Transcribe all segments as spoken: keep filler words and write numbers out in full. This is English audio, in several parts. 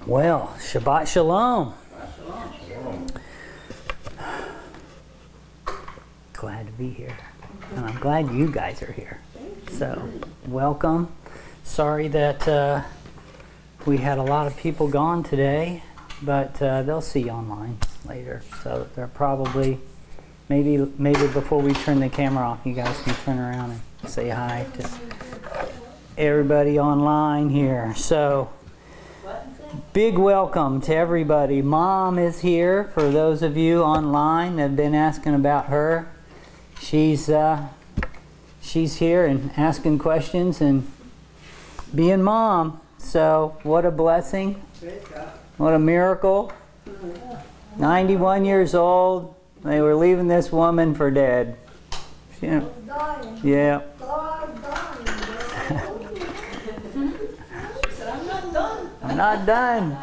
Well, Shabbat Shalom. Glad to be here. And I'm glad you guys are here. So, welcome. Sorry that uh, we had a lot of people gone today, but uh, they'll see you online later. So they're probably, maybe maybe before we turn the camera off, you guys can turn around and say hi to everybody online here. So, big welcome to everybody. Mom is here for those of you online that have been asking about her. She's uh, she's here and asking questions and being mom. So what a blessing. What a miracle. ninety-one years old. They were leaving this woman for dead. She, yeah. I'm not done.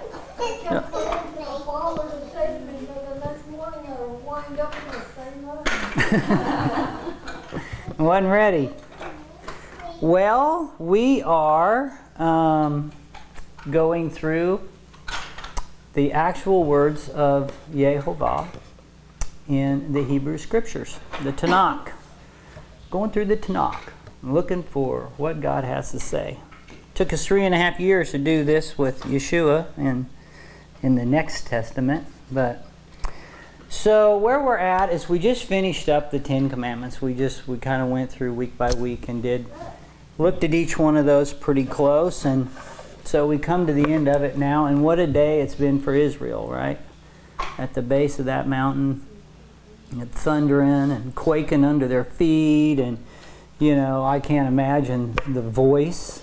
Wasn't ready. Well, we are um, going through the actual words of Yehovah in the Hebrew Scriptures, the Tanakh. Going through the Tanakh, looking for what God has to say. Took us three and a half years to do this with Yeshua in in the next Testament. But so where we're at is we just finished up the Ten Commandments. We just we kind of went through week by week and did looked at each one of those pretty close, and so we come to the end of it now. And what a day it's been for Israel, right? At the base of that mountain, and thundering and quaking under their feet, and you know I can't imagine the voice.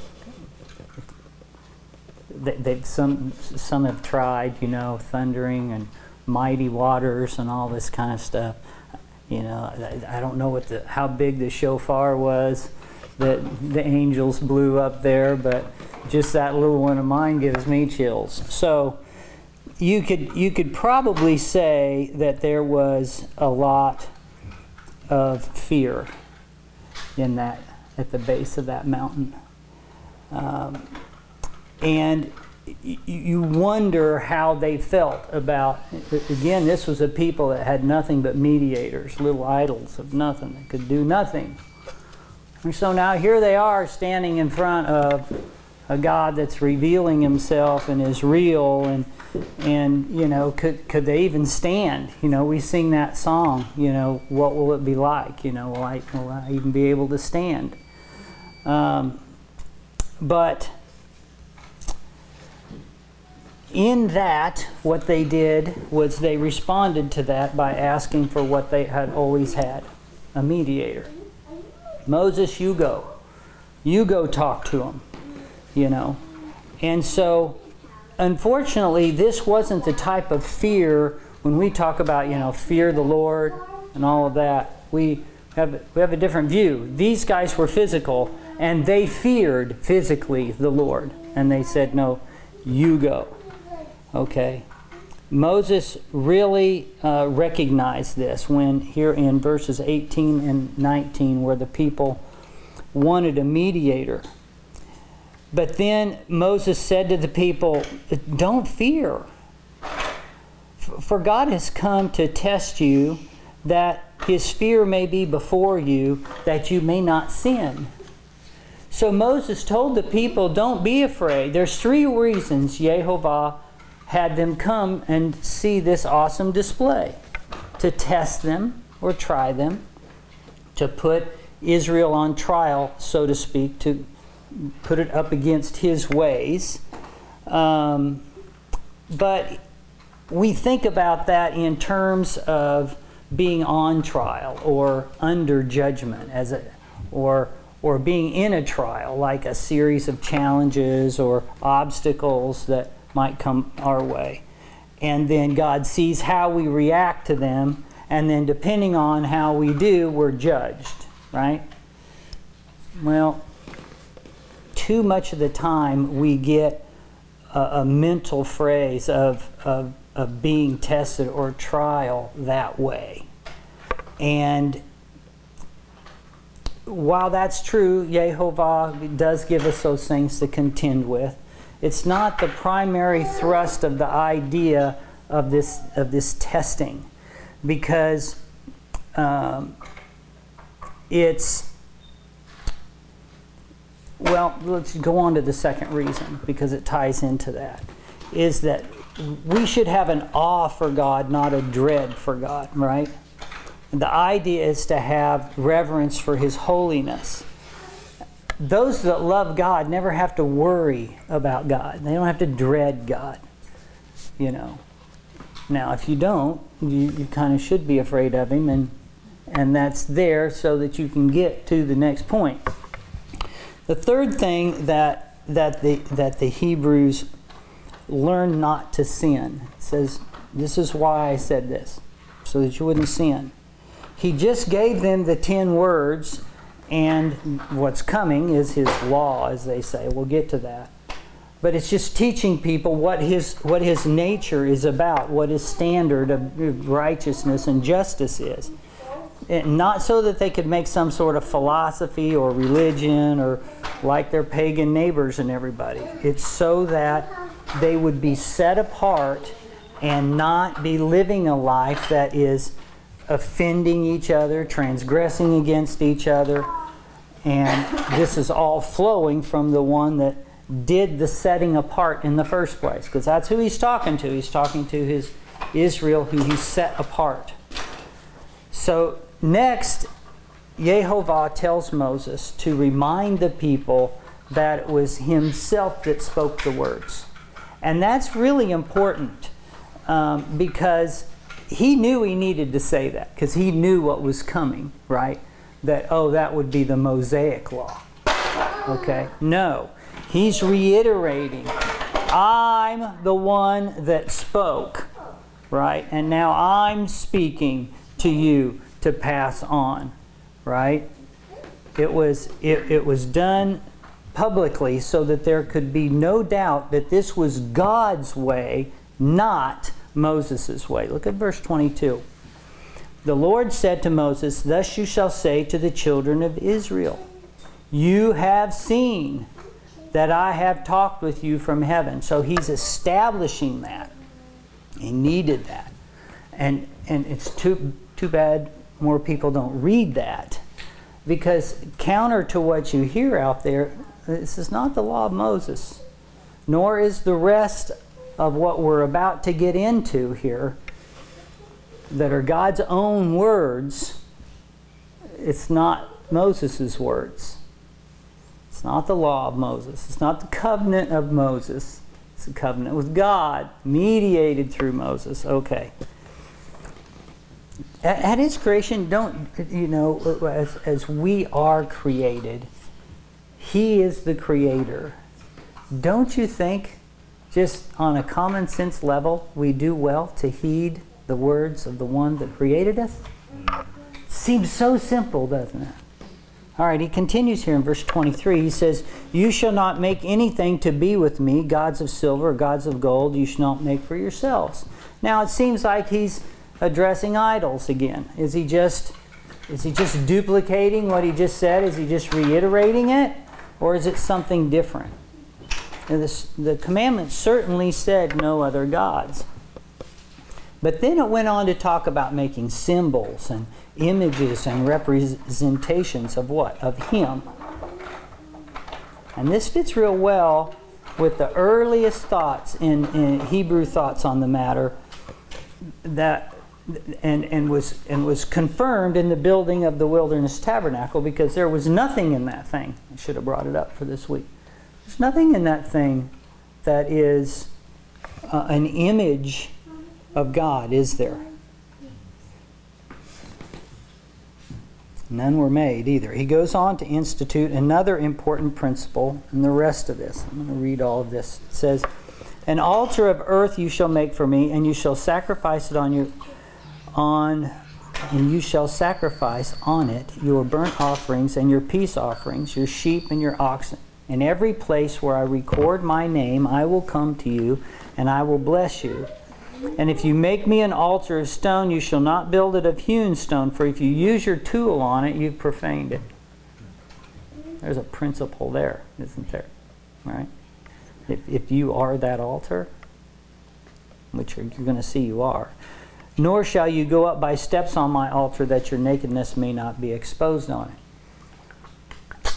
They, they've some some have tried, you know, thundering and mighty waters and all this kind of stuff. You know, I, I don't know what the how big the shofar was that the angels blew up there, but just that little one of mine gives me chills. So you could you could probably say that there was a lot of fear in that at the base of that mountain. Um, And you wonder how they felt about, again, this was a people that had nothing but mediators, little idols of nothing, that could do nothing. And so now here they are standing in front of a God that's revealing himself and is real, and, and you know, could could they even stand? You know, we sing that song, you know, what will it be like? You know, will I, will I even be able to stand? Um, but... In that, what they did was they responded to that by asking for what they had always had, a mediator. Moses, you go. You go talk to him, you know. And so, unfortunately, this wasn't the type of fear, when we talk about, you know, fear the Lord and all of that, we have, we have a different view. These guys were physical, and they feared physically the Lord. And they said, no, you go. Okay, Moses really uh, recognized this when here in verses eighteen and nineteen, where the people wanted a mediator. But then Moses said to the people, don't fear, for God has come to test you, that his fear may be before you, that you may not sin. So Moses told the people, don't be afraid. There's three reasons Yehovah had them come and see this awesome display. To test them or try them, to put Israel on trial, so to speak, to put it up against his ways. Um, but we think about that in terms of being on trial or under judgment, as a, or or being in a trial, like a series of challenges or obstacles that might come our way. And then God sees how we react to them, and then depending on how we do, we're judged, right? Well, too much of the time we get a, a mental phrase of, of, of being tested or trial that way. And while that's true, Yehovah does give us those things to contend with. It's not the primary thrust of the idea of this of this testing, because um, it's, well, let's go on to the second reason, because it ties into that, is that we should have an awe for God, not a dread for God, right? The idea is to have reverence for His holiness. Those that love God never have to worry about God. They don't have to dread God, you know. Now, if you don't, you, you kind of should be afraid of Him, and and that's there so that you can get to the next point. The third thing that that the that the Hebrews learn not to sin. It says, this is why I said this, so that you wouldn't sin. He just gave them the ten words, and what's coming is His law, as they say. We'll get to that. But it's just teaching people what his what his nature is about, what His standard of righteousness and justice is. And not so that they could make some sort of philosophy or religion or like their pagan neighbors and everybody. It's so that they would be set apart and not be living a life that is offending each other, transgressing against each other. And this is all flowing from the one that did the setting apart in the first place, because that's who He's talking to. He's talking to His Israel, who He set apart. So next, Yehovah tells Moses to remind the people that it was Himself that spoke the words. And that's really important, um, because He knew He needed to say that, because He knew what was coming, right? That, oh, that would be the Mosaic law. Okay? No. He's reiterating, I'm the one that spoke, right? And now I'm speaking to you to pass on, right? It was it, it was done publicly so that there could be no doubt that this was God's way, not Moses' way. Look at verse twenty-two. The Lord said to Moses, thus you shall say to the children of Israel, you have seen that I have talked with you from heaven. So He's establishing that. He needed that. And and it's too too bad more people don't read that, because counter to what you hear out there, this is not the law of Moses, nor is the rest of what we're about to get into here that are God's own words. It's not Moses' words. It's not the law of Moses. It's not the covenant of Moses. It's a covenant with God, mediated through Moses. Okay. At, at His creation, don't, you know, as, as we are created, He is the creator. Don't you think, just on a common sense level, we do well to heed the words of the one that created us? It seems so simple, doesn't it? All right, he continues here in verse twenty-three. He says, you shall not make anything to be with me, gods of silver, gods of gold, you shall not make for yourselves. Now it seems like he's addressing idols again. Is he just is he just duplicating what he just said? Is he just reiterating it? Or is it something different? And this, the commandment certainly said no other gods. But then it went on to talk about making symbols and images and representations of what? Of Him. And this fits real well with the earliest thoughts in, in Hebrew thoughts on the matter, that and, and was and was confirmed in the building of the wilderness tabernacle, because there was nothing in that thing. I should have brought it up for this week. There's nothing in that thing that is uh, an image of God, is there? None were made either. He goes on to institute another important principle in the rest of this. I'm going to read all of this. It says, an altar of earth you shall make for me, and you shall sacrifice it on your on and you shall sacrifice on it your burnt offerings and your peace offerings, your sheep and your oxen. In every place where I record my name, I will come to you, and I will bless you. And if you make me an altar of stone, you shall not build it of hewn stone, for if you use your tool on it, you've profaned it. There's a principle there, isn't there? Right? if, if you are that altar, which you're, you're going to see you are. Nor shall you go up by steps on my altar, that your nakedness may not be exposed on it.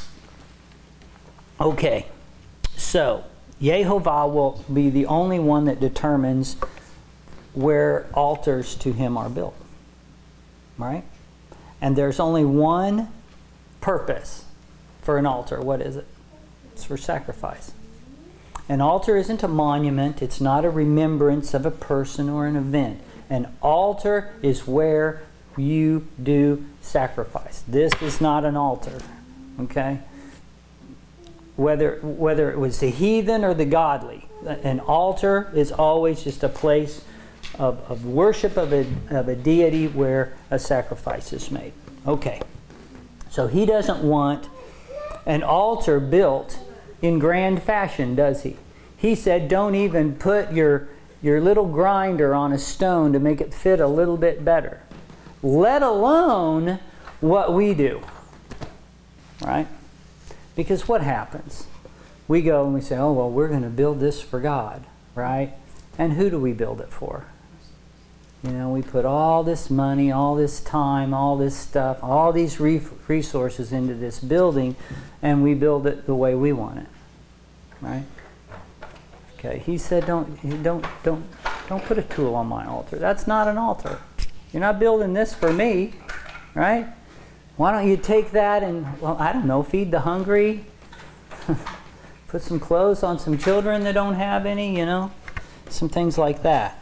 Okay, so Yehovah will be the only one that determines where altars to him are built. Right? And there's only one purpose for an altar. What is it? It's for sacrifice. An altar isn't a monument. It's not a remembrance of a person or an event. An altar is where you do sacrifice. This is not an altar. Okay? Whether, whether it was the heathen or the godly, an altar is always just a place of, of worship of a, of a deity where a sacrifice is made. Okay. So he doesn't want an altar built in grand fashion, does he? He said, don't even put your, your little grinder on a stone to make it fit a little bit better. Let alone what we do. Right? Because what happens? We go and we say, oh, well, we're going to build this for God. Right? And who do we build it for? You know, we put all this money, all this time, all this stuff, all these re- resources into this building, and we build it the way we want it. Right? Okay. He said, "Don't, don't, don't, don't put a tool on my altar. That's not an altar. You're not building this for me, right? Why don't you take that and, well, I don't know, feed the hungry, put some clothes on some children that don't have any, you know, some things like that."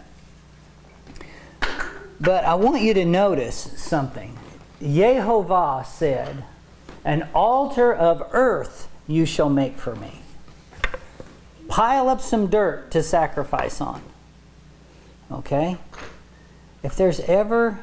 But I want you to notice something. Yehovah said, "An altar of earth you shall make for me." Pile up some dirt to sacrifice on. Okay? If there's ever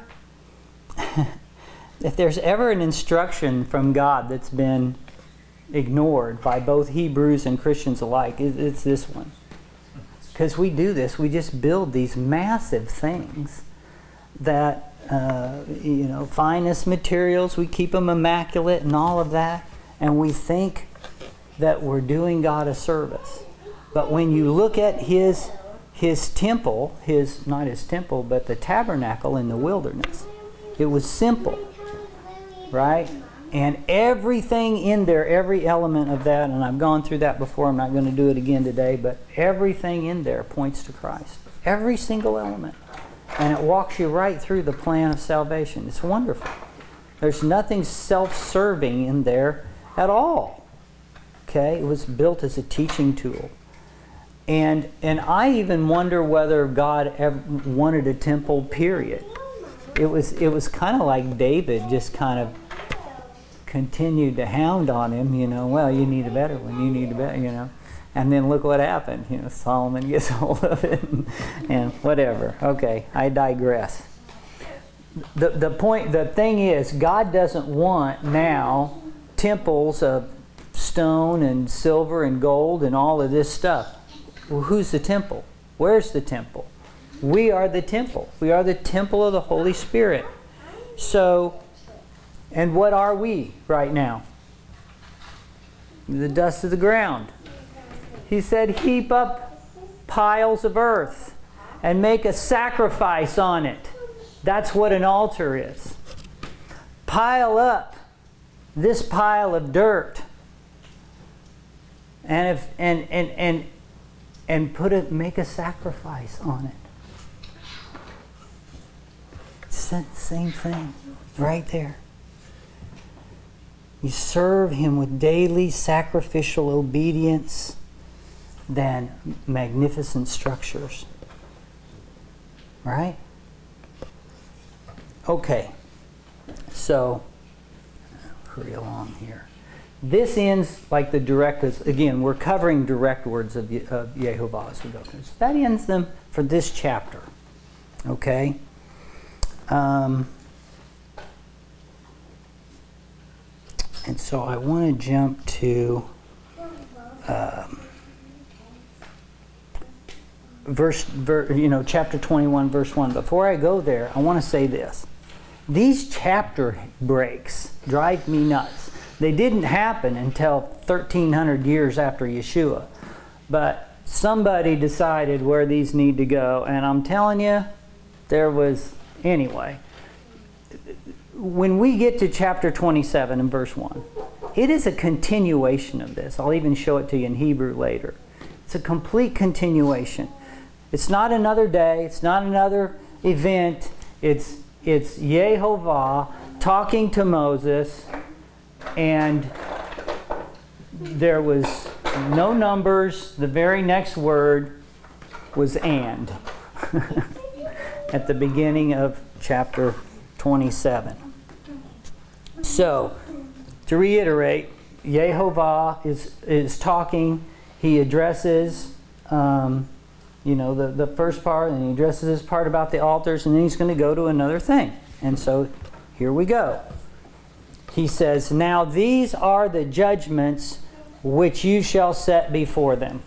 if there's ever an instruction from God that's been ignored by both Hebrews and Christians alike, it's this one. Because we do this, we just build these massive things that, uh, you know, finest materials, we keep them immaculate and all of that, and we think that we're doing God a service. But when you look at his his temple, his not his temple, but the tabernacle in the wilderness, it was simple, right? And everything in there, every element of that, and I've gone through that before, I'm not going to do it again today, but everything in there points to Christ. Every single element. And it walks you right through the plan of salvation. It's wonderful. There's nothing self-serving in there at all. Okay? It was built as a teaching tool. And and I even wonder whether God ever wanted a temple, period. It was it was kind of like David just kind of continued to hound on him, you know, well, you need a better one, you need a better, you know. And then look what happened. You know, Solomon gets hold of it and, and whatever. Okay, I digress. The the point, the thing is, God doesn't want now temples of stone and silver and gold and all of this stuff. Well, who's the temple? Where's the temple? We are the temple. We are the temple of the Holy Spirit. So, and what are we right now? The dust of the ground. He said, heap up piles of earth and make a sacrifice on it. That's what an altar is. Pile up this pile of dirt and if and and and and put it, make a sacrifice on it. Same thing, right there. You serve Him with daily sacrificial obedience than magnificent structures. Right? Okay. So, hurry along here. This ends like the direct, again, we're covering direct words of, of Yehovah as we go through. So that ends them for this chapter. Okay? Um, and so I want to jump to um, verse, ver, you know, chapter twenty-one, verse one. Before I go there, I want to say this. These chapter breaks drive me nuts. They didn't happen until thirteen hundred years after Yeshua. But somebody decided where these need to go, and I'm telling you, there was, anyway. When we get to chapter twenty-seven and verse one, it is a continuation of this. I'll even show it to you in Hebrew later. It's a complete continuation. It's not another day. It's not another event. It's, it's Yehovah talking to Moses, and there was no numbers. The very next word was and at the beginning of chapter twenty-seven. So, to reiterate, Yehovah is, is talking. He addresses, um, you know, the, the first part, and he addresses this part about the altars, and then he's going to go to another thing. And so, here we go. He says, "Now these are the judgments which you shall set before them."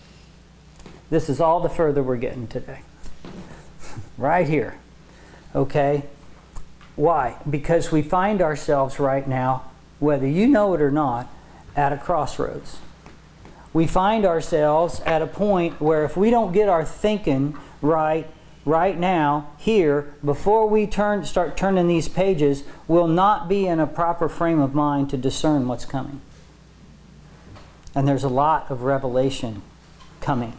This is all the further we're getting today. Right here. Okay? Why? Because we find ourselves right now, whether you know it or not, at a crossroads. We find ourselves at a point where if we don't get our thinking right, right now, here, before we turn, start turning these pages, we'll not be in a proper frame of mind to discern what's coming. And there's a lot of revelation coming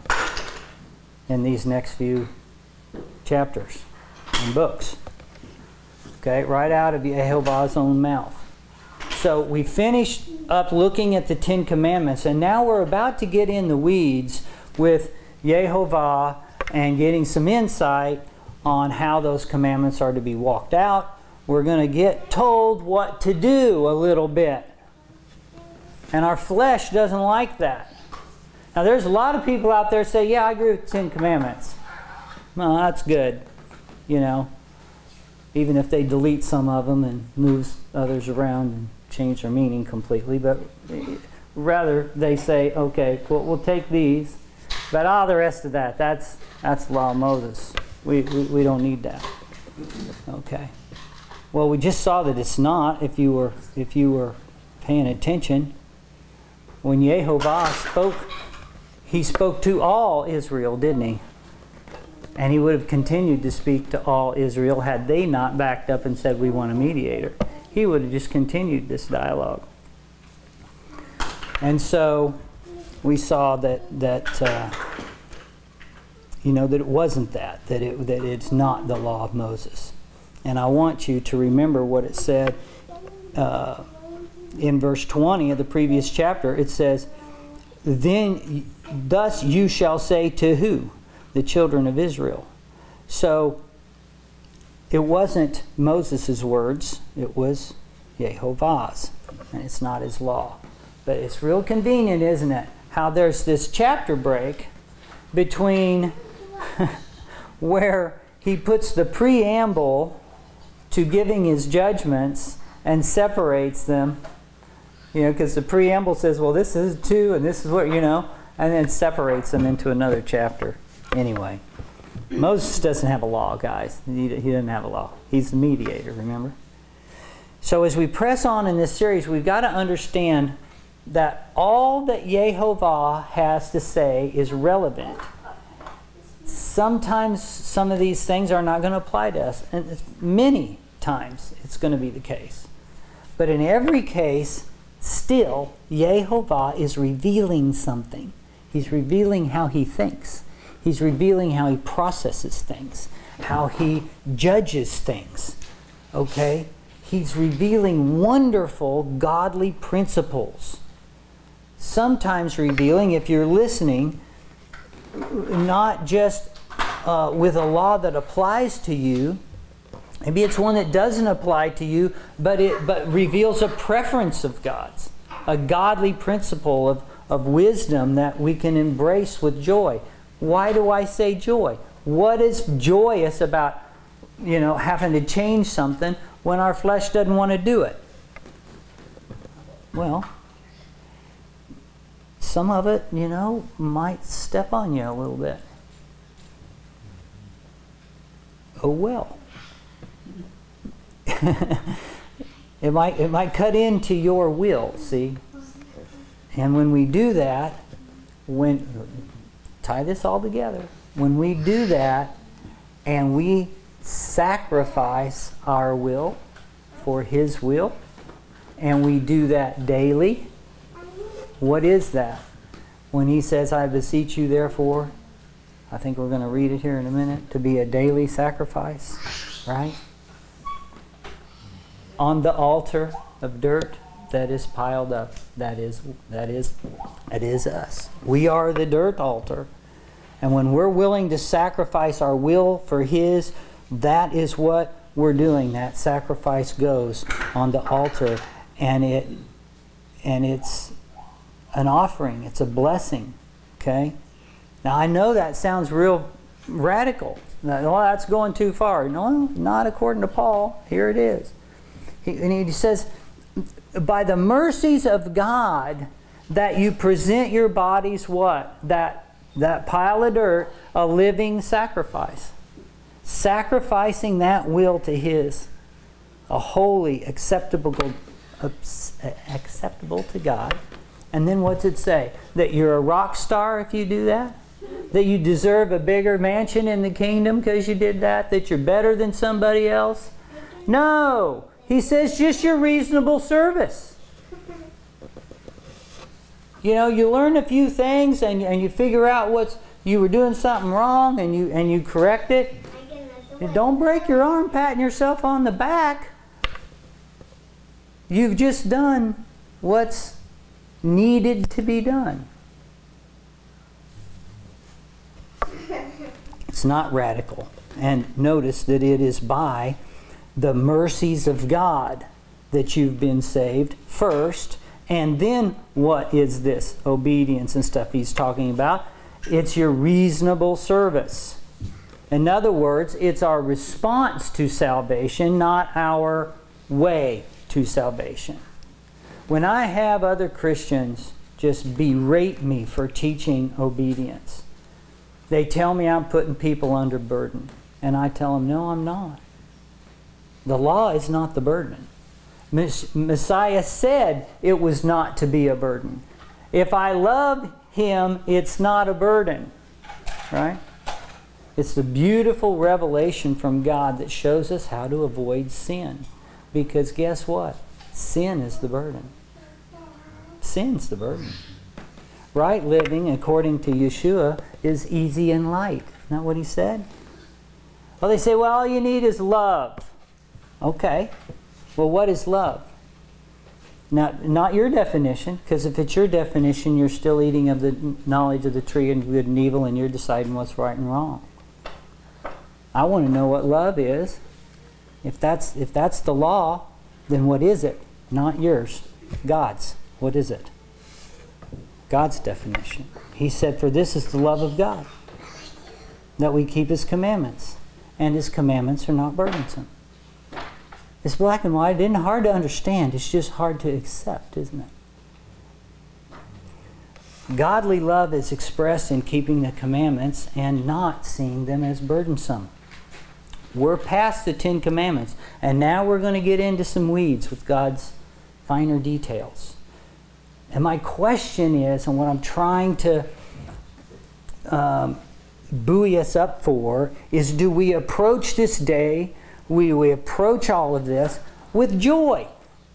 in these next few chapters and books. Okay, right out of Yehovah's own mouth. So we finished up looking at the Ten Commandments, and now we're about to get in the weeds with Yehovah and getting some insight on how those commandments are to be walked out. We're going to get told what to do a little bit. And our flesh doesn't like that. Now there's a lot of people out there say, yeah, I agree with the Ten Commandments. Well, that's good, you know. Even if they delete some of them and move others around and change their meaning completely. But rather they say, okay, well, we'll take these. But all the rest of that, that's that's law of Moses. We, we, we don't need that. Okay. Well, we just saw that it's not, if you were if you were paying attention. When Yehovah spoke, he spoke to all Israel, didn't he? And he would have continued to speak to all Israel had they not backed up and said, we want a mediator. He would have just continued this dialogue. And so we saw that, that uh, you know, that it wasn't that, that, it, that it's not the law of Moses. And I want you to remember what it said uh, in verse twenty of the previous chapter. It says, then thus you shall say to who? The children of Israel. So it wasn't Moses' words, it was Yehovah's. And it's not his law. But it's real convenient, isn't it? How there's this chapter break between where he puts the preamble to giving his judgments and separates them. You know, because the preamble says, well, this is two and this is what, you know, and then separates them into another chapter. Anyway, Moses doesn't have a law, guys. He, he doesn't have a law. He's the mediator, remember? So as we press on in this series, we've got to understand that all that Yehovah has to say is relevant. Sometimes some of these things are not going to apply to us, and it's, many times it's going to be the case. But in every case, still, Yehovah is revealing something. He's revealing how he thinks. He's revealing how he processes things, how he judges things. Okay? He's revealing wonderful godly principles. Sometimes revealing, if you're listening, not just uh, with a law that applies to you. Maybe it's one that doesn't apply to you, but it but reveals a preference of God's, a godly principle of, of wisdom that we can embrace with joy. Why do I say joy? What is joyous about, you know, having to change something when our flesh doesn't want to do it? Well, some of it, you know, might step on you a little bit. Oh well. it might it might cut into your will, see? And when we do that, when tie this all together. When we do that and we sacrifice our will for His will, and we do that daily, what is that? When He says, I beseech you therefore, I think we're going to read it here in a minute, to be a daily sacrifice, right? On the altar of dirt that is piled up, that is, that is, that is us. We are the dirt altar. And when we're willing to sacrifice our will for His, that is what we're doing. That sacrifice goes on the altar, and it and it's an offering. It's a blessing. Okay? Now I know that sounds real radical. Now, well, that's going too far. No, not according to Paul. Here it is. He, and he says, by the mercies of God, that you present your bodies what? That that pile of dirt, a living sacrifice. Sacrificing that will to His, a holy, acceptable, acceptable to God. And then what's it say? That you're a rock star if you do that? That you deserve a bigger mansion in the kingdom because you did that? That you're better than somebody else? No! He says just your reasonable service. You know, you learn a few things and, and you figure out what's you were doing something wrong and you and you correct it. Don't break your arm patting yourself on the back. You've just done what's needed to be done. It's not radical. And notice that it is by the mercies of God that you've been saved first. And then what is this obedience and stuff he's talking about? It's your reasonable service. In other words, it's our response to salvation, not our way to salvation. When I have other Christians just berate me for teaching obedience, they tell me I'm putting people under burden. And I tell them, no, I'm not. The law is not the burden. Messiah said it was not to be a burden. If I love Him, it's not a burden. Right? It's the beautiful revelation from God that shows us how to avoid sin. Because guess what? Sin is the burden. Sin's the burden. Right living, according to Yeshua, is easy and light. Isn't that what He said? Well, they say, well, all you need is love. Okay. Well, what is love? Now, not your definition, because if it's your definition, you're still eating of the knowledge of the tree of good and evil, and you're deciding what's right and wrong. I want to know what love is. If that's if that's the law, then what is it? Not yours. God's. What is it? God's definition. He said, for this is the love of God, that we keep His commandments. And His commandments are not burdensome. It's black and white. It isn't hard to understand. It's just hard to accept, isn't it? Godly love is expressed in keeping the commandments and not seeing them as burdensome. We're past the Ten Commandments, and now we're going to get into some weeds with God's finer details. And my question is, and what I'm trying to um, buoy us up for, is do we approach this day, we, we approach all of this with joy,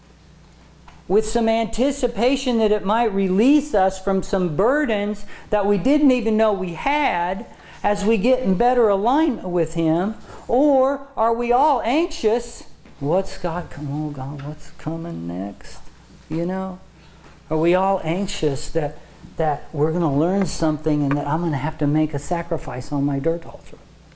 with some anticipation that it might release us from some burdens that we didn't even know we had as we get in better alignment with Him? Or are we all anxious? What's God, come on, God, what's coming next? You know? Are we all anxious that, that we're going to learn something and that I'm going to have to make a sacrifice on my dirt altar?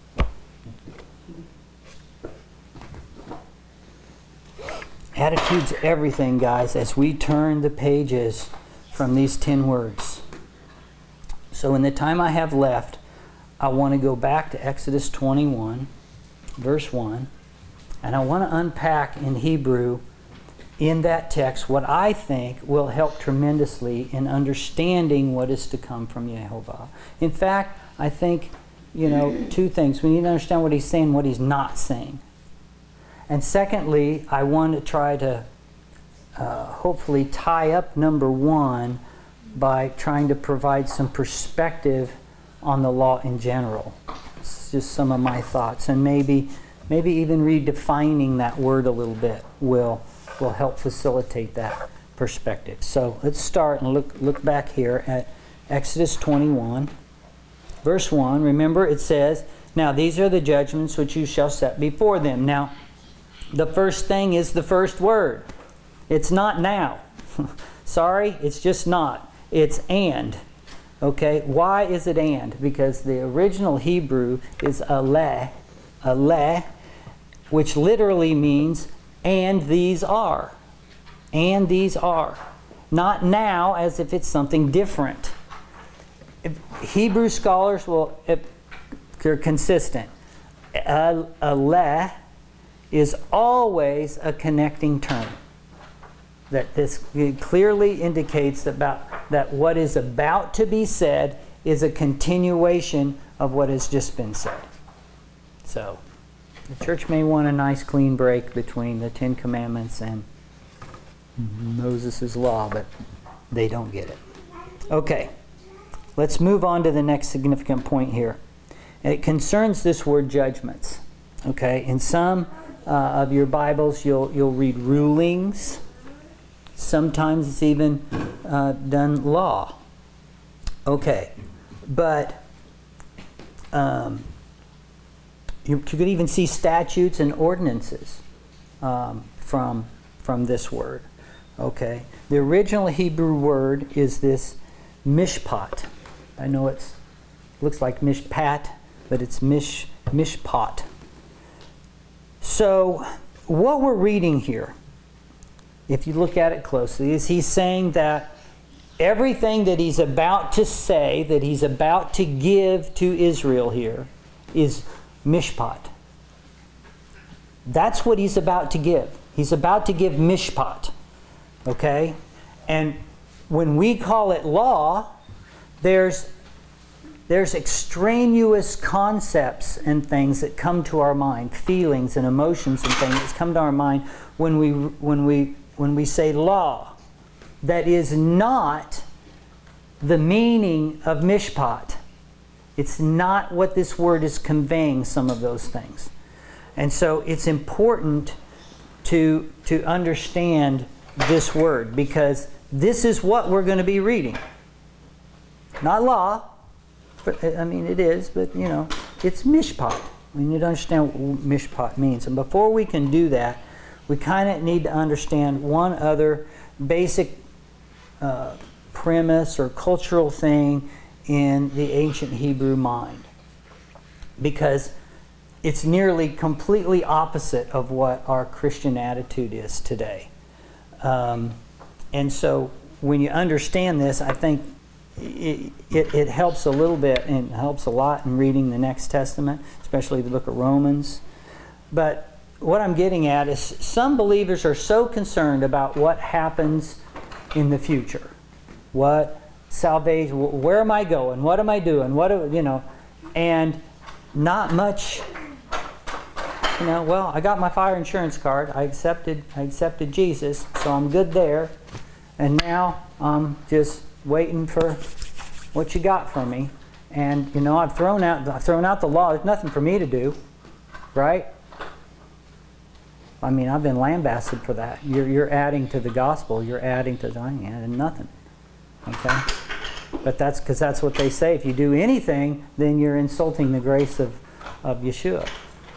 Attitude's everything, guys, as we turn the pages from these ten words. So in the time I have left, I want to go back to Exodus twenty-one, verse one, and I want to unpack in Hebrew, in that text, what I think will help tremendously in understanding what is to come from Yehovah. In fact, I think, you know, two things. We need to understand what He's saying, what He's not saying. And secondly, I want to try to uh, hopefully tie up number one by trying to provide some perspective on the law in general. It's just some of my thoughts, and maybe maybe even redefining that word a little bit will will help facilitate that perspective. So let's start and look look back here at Exodus twenty-one, verse one. Remember, it says, "Now these are the judgments which you shall set before them." Now, the first thing is the first word. It's not now. Sorry, it's just not. It's and. Okay, why is it and? Because the original Hebrew is aleh, aleh, which literally means and these are. And these are. Not now, as if it's something different. If Hebrew scholars will, if they're consistent. Aleh is always a connecting term. That this clearly indicates that, about, that what is about to be said is a continuation of what has just been said. So, the church may want a nice clean break between the Ten Commandments and Moses' law, but they don't get it. Okay, let's move on to the next significant point here. It concerns this word judgments. Okay, in some uh, of your Bibles, you'll you'll read rulings. Sometimes it's even uh, done law. Okay, but um, you, you could even see statutes and ordinances um, from from this word. Okay, the original Hebrew word is this mishpat. I know it looks like mishpat, but it's mish mishpat. So, what we're reading here, if you look at it closely, is he's saying that everything that he's about to say, that he's about to give to Israel here, is mishpat. That's what he's about to give. He's about to give mishpat. Okay? And when we call it law, there's there's extraneous concepts and things that come to our mind, feelings and emotions and things that come to our mind when we when we when we say law, that is not the meaning of mishpat. It's not what this word is conveying, some of those things. And so it's important to, to understand this word, because this is what we're going to be reading. Not law, but, I mean it is, but you know, it's mishpat. We need to understand what mishpat means. And before we can do that, we kind of need to understand one other basic uh, premise or cultural thing in the ancient Hebrew mind, because it's nearly completely opposite of what our Christian attitude is today. Um, and so when you understand this, I think it, it, it helps a little bit, and helps a lot in reading the Next Testament, especially the book of Romans. But what I'm getting at is some believers are so concerned about what happens in the future. What salvation, where am I going? What am I doing? What do, you know, and not much, you know, well, I got my fire insurance card. I accepted I accepted Jesus, so I'm good there. And now I'm just waiting for what you got from me. And you know, I've thrown out I've thrown out the law. There's nothing for me to do. Right? I mean, I've been lambasted for that. You're, you're adding to the gospel. You're adding to the... I ain't adding nothing. Okay? But that's because that's what they say. If you do anything, then you're insulting the grace of, of Yeshua.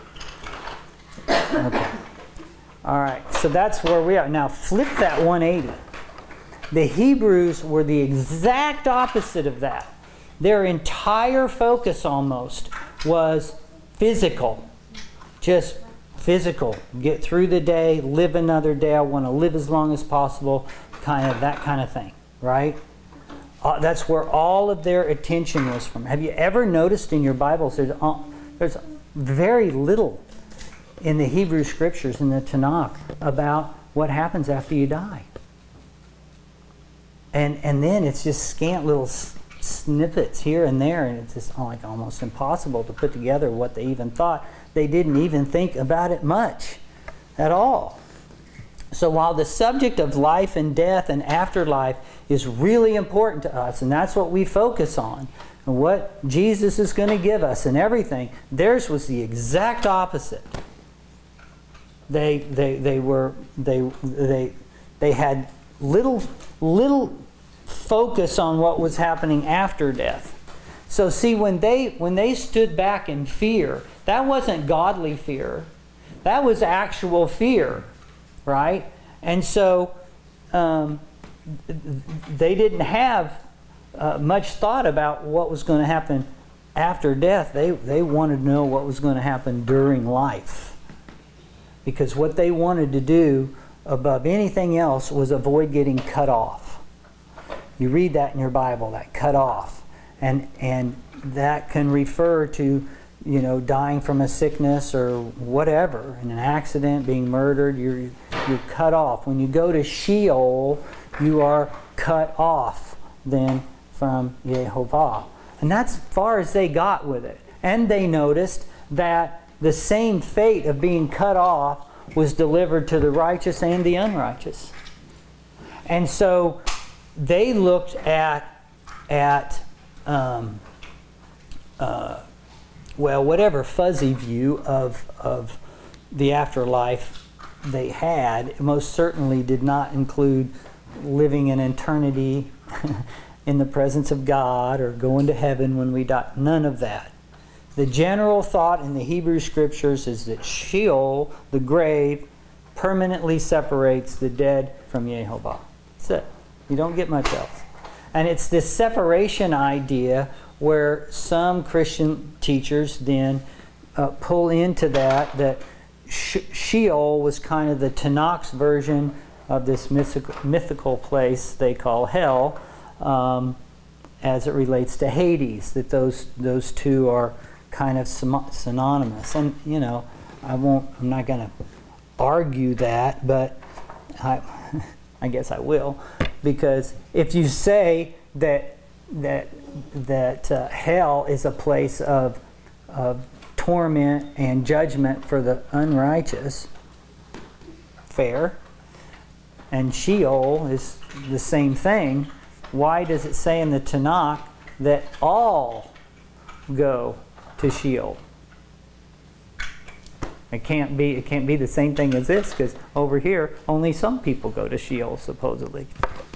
Okay. All right. So that's where we are. Now, flip that one eighty. The Hebrews were the exact opposite of that. Their entire focus almost was physical. Just physical. Get through the day, live another day. I want to live as long as possible. Kind of that kind of thing, right? Uh, that's where all of their attention was from. Have you ever noticed in your Bibles there's, uh, there's very little in the Hebrew Scriptures, in the Tanakh, about what happens after you die? And and then it's just scant little s- snippets here and there, and it's just like almost impossible to put together what they even thought. They didn't even think about it much at all. So while the subject of life and death and afterlife is really important to us, and that's what we focus on, and what Jesus is going to give us and everything, theirs was the exact opposite. They they they were they they they had little little focus on what was happening after death. So see, when they when they stood back in fear, that wasn't godly fear. That was actual fear, right? And so um, they didn't have uh, much thought about what was going to happen after death. They they wanted to know what was going to happen during life. Because what they wanted to do above anything else was avoid getting cut off. You read that in your Bible, that cut off. And and that can refer to, you know, dying from a sickness or whatever, in an accident, being murdered, you're, you're cut off. When you go to Sheol, you are cut off then from Yehovah. And that's as far as they got with it. And they noticed that the same fate of being cut off was delivered to the righteous and the unrighteous. And so they looked at, at um, uh, well, whatever fuzzy view of, of the afterlife they had, it most certainly did not include living in eternity in the presence of God or going to heaven when we die. None of that. The general thought in the Hebrew Scriptures is that Sheol, the grave, permanently separates the dead from Yehovah. That's it. You don't get much else. And it's this separation idea where some Christian teachers then uh, pull into that, that Sheol was kind of the Tanakh's version of this mythical, mythical place they call hell, um, as it relates to Hades, that those those two are kind of synonymous. And, you know, I won't, I'm not going to argue that, but I, I guess I will, because if you say that that that uh, hell is a place of of torment and judgment for the unrighteous, fair, and Sheol is the same thing, why does it say in the Tanakh that all go to Sheol? It can't be. It can't be the same thing as this, because over here only some people go to Sheol supposedly.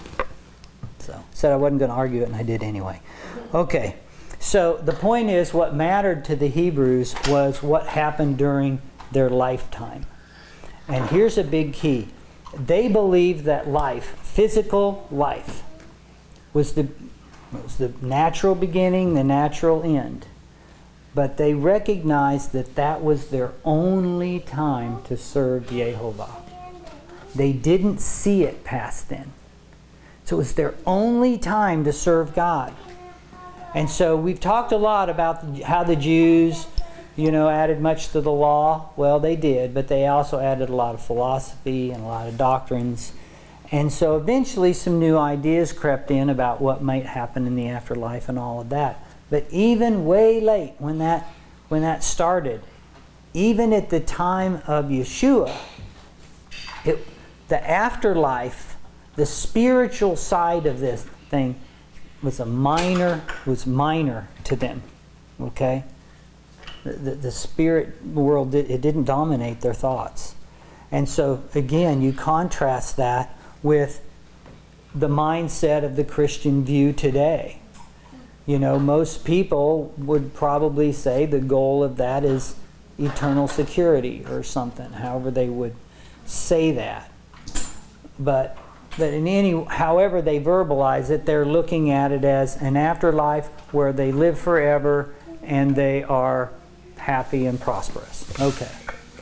So said I wasn't going to argue it, and I did anyway. Okay, so the point is, what mattered to the Hebrews was what happened during their lifetime. And here's a big key: they believed that life, physical life, was the was the natural beginning, the natural end. But they recognized that that was their only time to serve Yehovah. They didn't see it past then. So it was their only time to serve God. And so we've talked a lot about how the Jews, you know, added much to the law. Well, they did, but they also added a lot of philosophy and a lot of doctrines. And so eventually some new ideas crept in about what might happen in the afterlife and all of that. But even way late when that when that started, even at the time of Yeshua, it, the afterlife, the spiritual side of this thing was a minor was minor to them. Okay, the, the, the spirit world, it didn't dominate their thoughts. And so again, you contrast that with the mindset of the Christian view today. You know, most people would probably say the goal of that is eternal security or something, however they would say that. But but in any, however they verbalize it, they're looking at it as an afterlife where they live forever and they are happy and prosperous. Okay.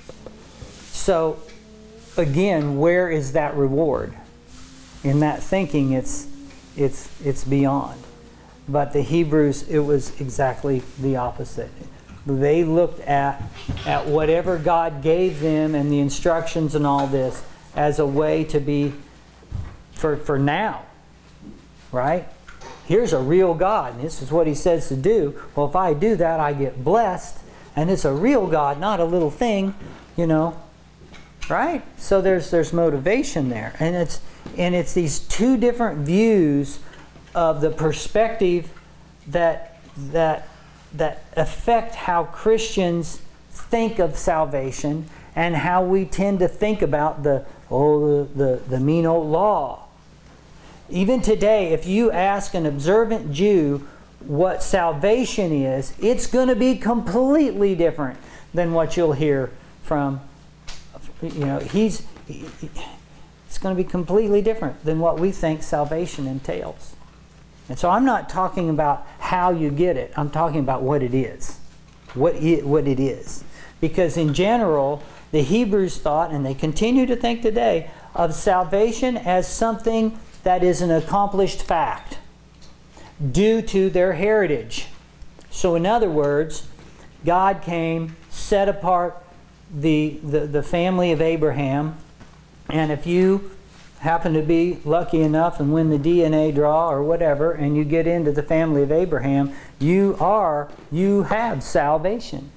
So again, where is that reward? In that thinking, it's it's it's beyond. But the Hebrews, it was exactly the opposite. They looked at, at whatever God gave them and the instructions and all this as a way to be for, for now, right? Here's a real God, and this is what He says to do. Well, if I do that, I get blessed, and it's a real God, not a little thing, you know. right? So there's there's motivation there, and it's and it's these two different views of the perspective that that that affect how Christians think of salvation and how we tend to think about the oh the, the, the mean old law. Even today, if you ask an observant Jew what salvation is, it's going to be completely different than what you'll hear from, you know, he's, he, it's going to be completely different than what we think salvation entails. And so I'm not talking about how you get it. I'm talking about what it is. What it, what it is. Because in general, the Hebrews thought, and they continue to think today, of salvation as something that is an accomplished fact due to their heritage. So in other words, God came, set apart the, the, the family of Abraham, and if you happen to be lucky enough and win the D N A draw or whatever, and you get into the family of Abraham, you are, you have salvation.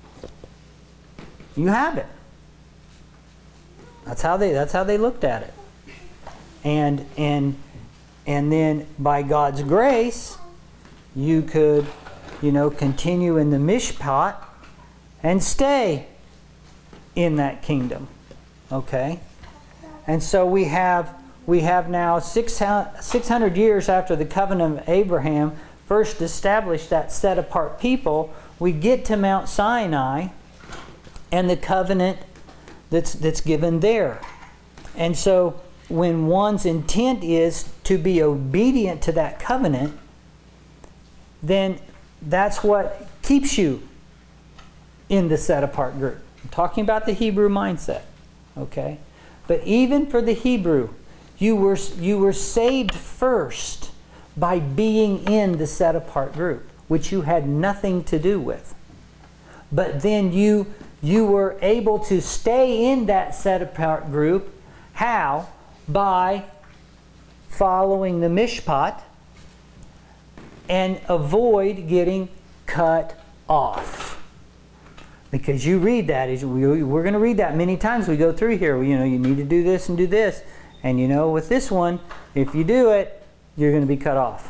You have it. That's how they, that's how they looked at it. And, and, and then by God's grace, you could, you know, continue in the mishpat and stay in that kingdom. Okay? And so we have we have now six hundred years after the covenant of Abraham first established that set apart people, we get to Mount Sinai and the covenant that's that's given there. And so when one's intent is to be obedient to that covenant, then that's what keeps you in the set apart group. I'm talking about the Hebrew mindset. Okay? But even for the Hebrew, you were, you were saved first by being in the set-apart group, which you had nothing to do with. But then you, you were able to stay in that set-apart group. How? By following the mishpat and avoid getting cut off. Because you read that, we're going to read that many times. We go through here, you know, you need to do this and do this. And you know, with this one, if you do it, you're going to be cut off.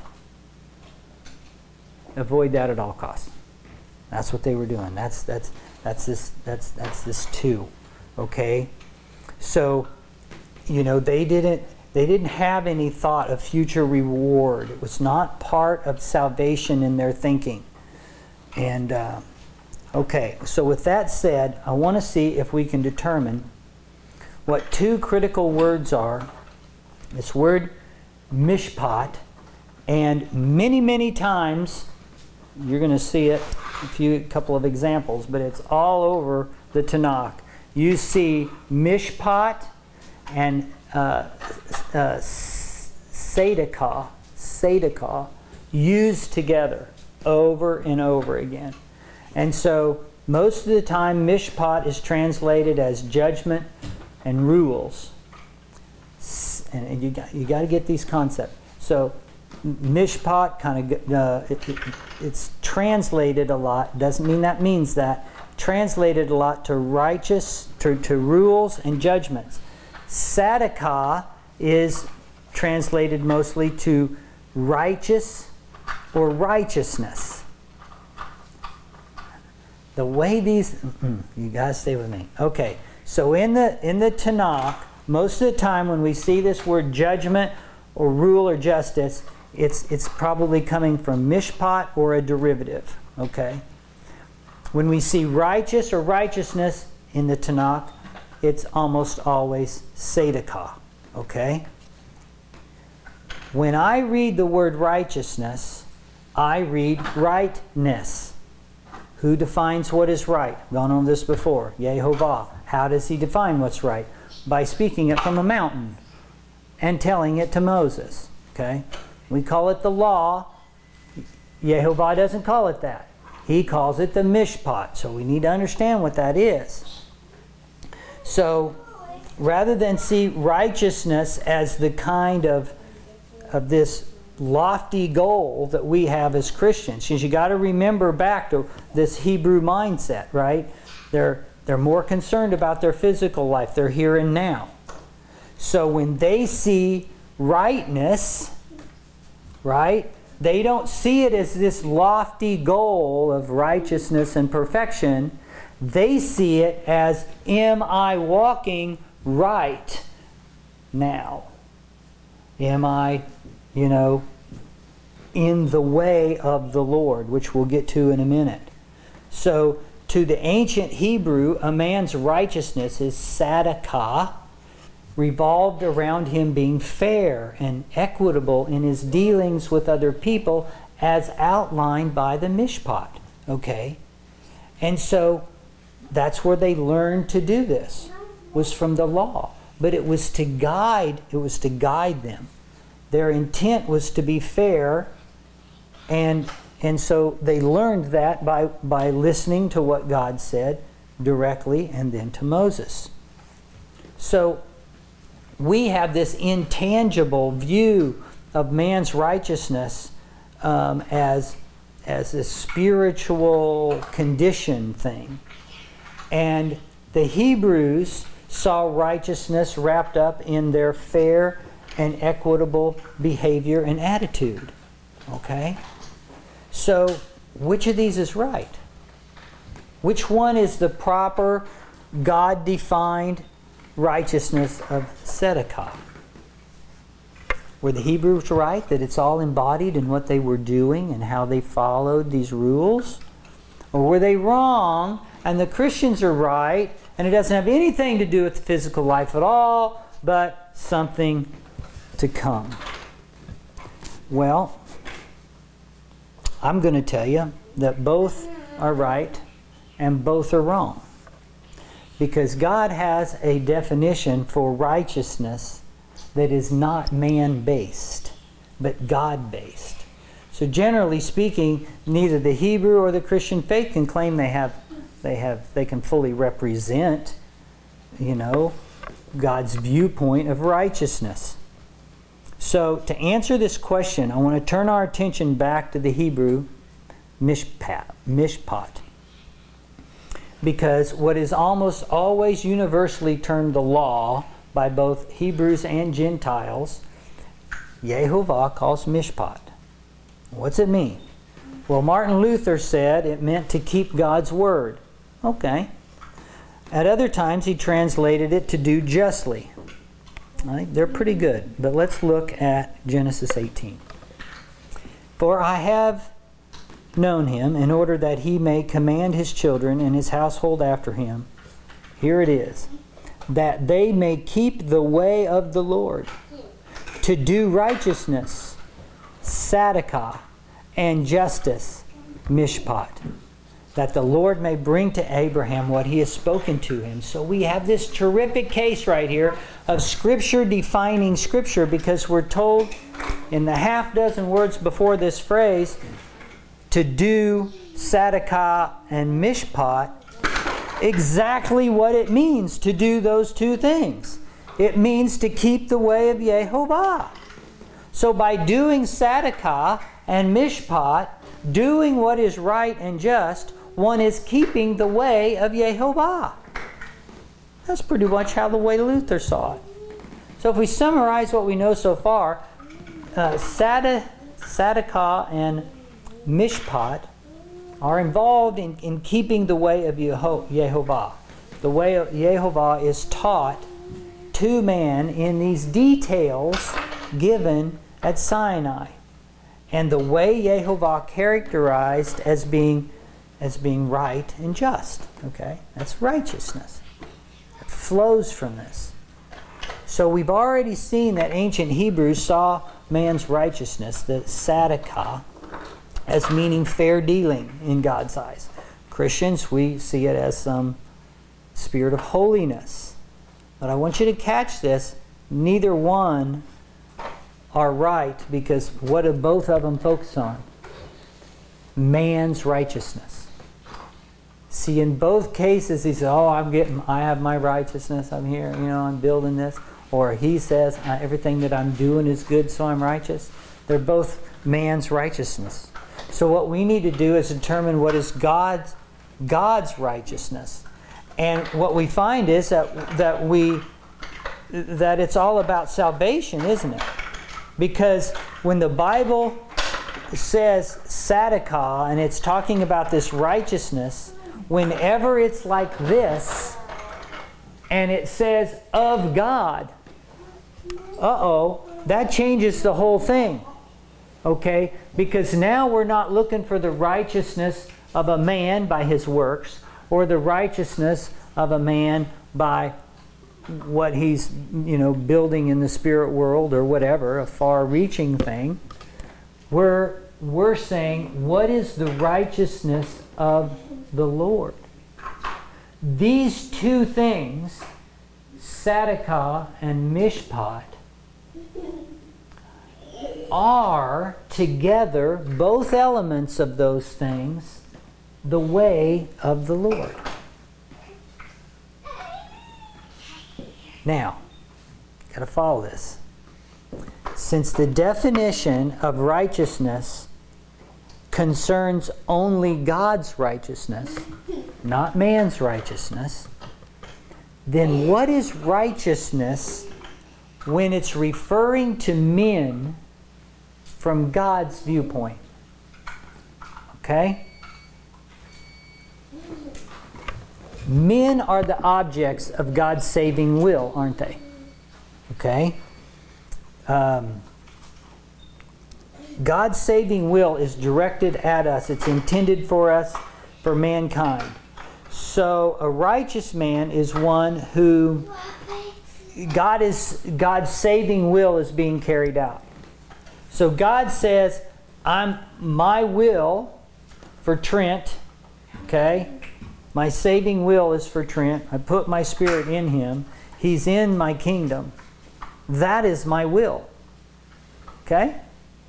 Avoid that at all costs. That's what they were doing. That's that's that's this that's that's this too. Okay? So, you know, they didn't they didn't have any thought of future reward. It was not part of salvation in their thinking. And uh, okay, so with that said, I want to see if we can determine what two critical words are. This word mishpat, and many, many times, you're going to see it, a few couple of examples, but it's all over the Tanakh. You see mishpat and uh, uh, tzedakah, tzedakah used together over and over again. And so most of the time mishpat is translated as judgment and rules. And you got, you got to get these concepts. So mishpat kind of uh, it, it, it's translated a lot. Doesn't mean that means that. Translated a lot to righteous, to, to rules and judgments. Tzedakah is translated mostly to righteous or righteousness. The way these, mm, you gotta stay with me. Okay, so in the in the Tanakh, most of the time when we see this word judgment or rule or justice, it's it's probably coming from mishpat or a derivative. Okay. When we see righteous or righteousness in the Tanakh, it's almost always tzedakah. Okay. When I read the word righteousness, I read rightness. Who defines what is right? We've gone over this before. Yehovah. How does he define what's right? By speaking it from a mountain and telling it to Moses. Okay? We call it the law. Yehovah doesn't call it that. He calls it the mishpat. So we need to understand what that is. So rather than see righteousness as the kind of, of this lofty goal that we have as Christians, because you got to remember back to this Hebrew mindset, right? They're They're more concerned about their physical life, their here and now. So when they see rightness, right, they don't see it as this lofty goal of righteousness and perfection. They see it as, am I walking right now? Am I, you know, in the way of the Lord, which we'll get to in a minute. So, to the ancient Hebrew, a man's righteousness is tzedakah, revolved around him being fair and equitable in his dealings with other people as outlined by the mishpat. Okay? And so, that's where they learned to do this, was from the law. But it was to guide, it was to guide them. Their intent was to be fair, and and so they learned that by, by listening to what God said directly and then to Moses. So we have this intangible view of man's righteousness um, as, as a spiritual condition thing. And the Hebrews saw righteousness wrapped up in their fair and equitable behavior and attitude. Okay? So, which of these is right? Which one is the proper, God-defined righteousness of tzedakah? Were the Hebrews right that it's all embodied in what they were doing and how they followed these rules? Or were they wrong and the Christians are right and it doesn't have anything to do with physical life at all, but something to come? Well, I'm going to tell you that both are right and both are wrong. Because God has a definition for righteousness that is not man-based, but God-based. So generally speaking, neither the Hebrew or the Christian faith can claim they have, they have, they can fully represent, you know, God's viewpoint of righteousness. So to answer this question, I want to turn our attention back to the Hebrew mishpat, mishpat. Because what is almost always universally termed the law by both Hebrews and Gentiles, Yehovah calls mishpat. What's it mean? Well, Martin Luther said it meant to keep God's word. Okay. At other times he translated it to do justly. I think they're pretty good. But let's look at Genesis eighteen. For I have known him in order that he may command his children and his household after him. Here it is. That they may keep the way of the Lord, to do righteousness, tzedakah, and justice, mishpat. That the Lord may bring to Abraham what he has spoken to him. So we have this terrific case right here of Scripture defining Scripture, because we're told in the half dozen words before this phrase to do tzedakah and mishpat exactly what it means to do those two things. It means to keep the way of Yehovah. So by doing tzedakah and mishpat, doing what is right and just, one is keeping the way of Yehovah. That's pretty much how the way Luther saw it. So if we summarize what we know so far, uh, tzedakah and mishpat are involved in, in keeping the way of Yeho- Yehovah. The way of Yehovah is taught to man in these details given at Sinai. And the way Yehovah characterized as being as being right and just. Okay? That's righteousness. It flows from this. So we've already seen that ancient Hebrews saw man's righteousness, the tzedakah, as meaning fair dealing in God's eyes. Christians, we see it as some spirit of holiness. But I want you to catch this. Neither one are right, because what do both of them focus on? Man's righteousness. See, in both cases, he says, oh, I'm getting, I have my righteousness. I'm here, you know, I'm building this. Or he says, everything that I'm doing is good, so I'm righteous. They're both man's righteousness. So what we need to do is determine what is God's, God's righteousness. And what we find is that that we that it's all about salvation, isn't it? Because when the Bible says Sadaka, and it's talking about this righteousness, whenever it's like this, and it says of God, uh-oh, that changes the whole thing. Okay? Because now we're not looking for the righteousness of a man by his works, or the righteousness of a man by what he's, you know, building in the spirit world or whatever, a far-reaching thing. We're, we're saying, what is the righteousness of the Lord? These two things, Sadaka and Mishpat, are together, both elements of those things, the way of the Lord. Now, got to follow this. Since the definition of righteousness concerns only God's righteousness, not man's righteousness, then what is righteousness when it's referring to men from God's viewpoint? Okay? Men are the objects of God's saving will, aren't they? Okay? Um, God's saving will is directed at us. It's intended for us, for mankind. So a righteous man is one who God is God's saving will is being carried out. So God says, I'm my will for Trent, okay? My saving will is for Trent. I put my spirit in him. He's in my kingdom. That is my will. Okay?